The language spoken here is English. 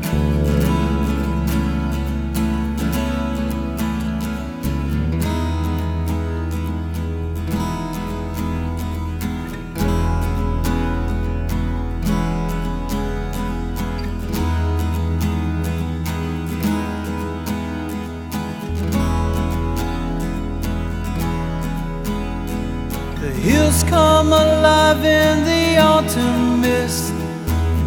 The hills come alive in the autumn mist.